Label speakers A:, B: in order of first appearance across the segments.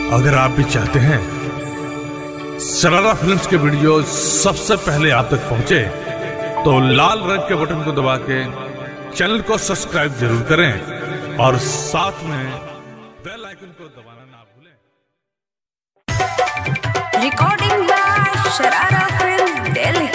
A: अगर आप भी चाहते हैं शरारा फिल्म्स के वीडियो सबसे पहले आप तक पहुंचे तो लाल रंग के बटन को दबा के चैनल को सब्सक्राइब जरूर करें और साथ में बेल आइकन को दबाना ना भूलें।
B: Recording by Sharara film Delhi.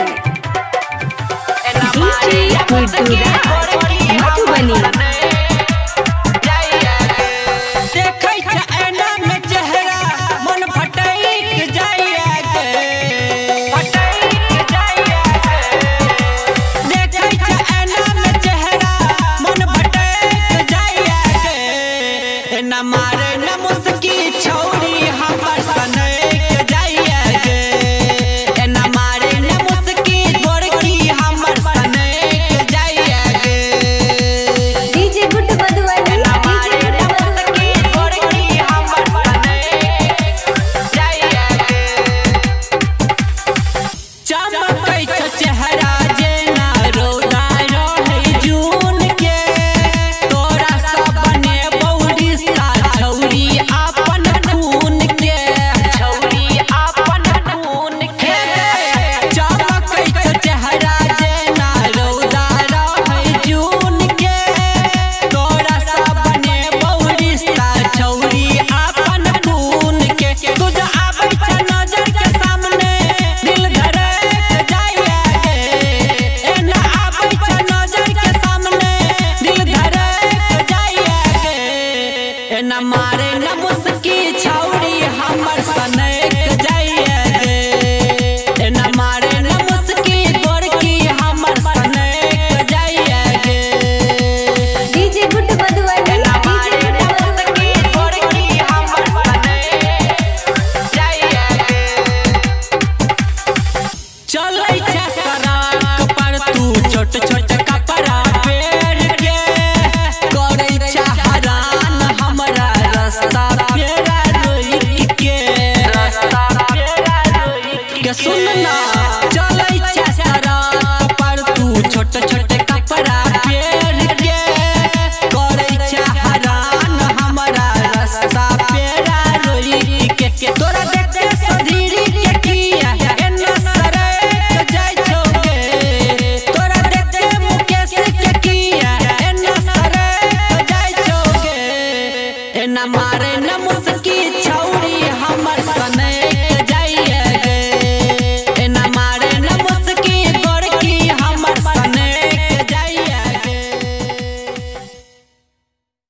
C: सुनना चलै छै सड़क पर तू छोटे छोटे कपड़ा पेर के करे छै हरान हमरा रास्ता पेरा रोई के तोरा देखते सधीरी के किया एना सरक जाय छोगे तोरा देखते मुकेश के किया एना सरक जाय छोगे एना मारे न मुस्की छौरी हमर सन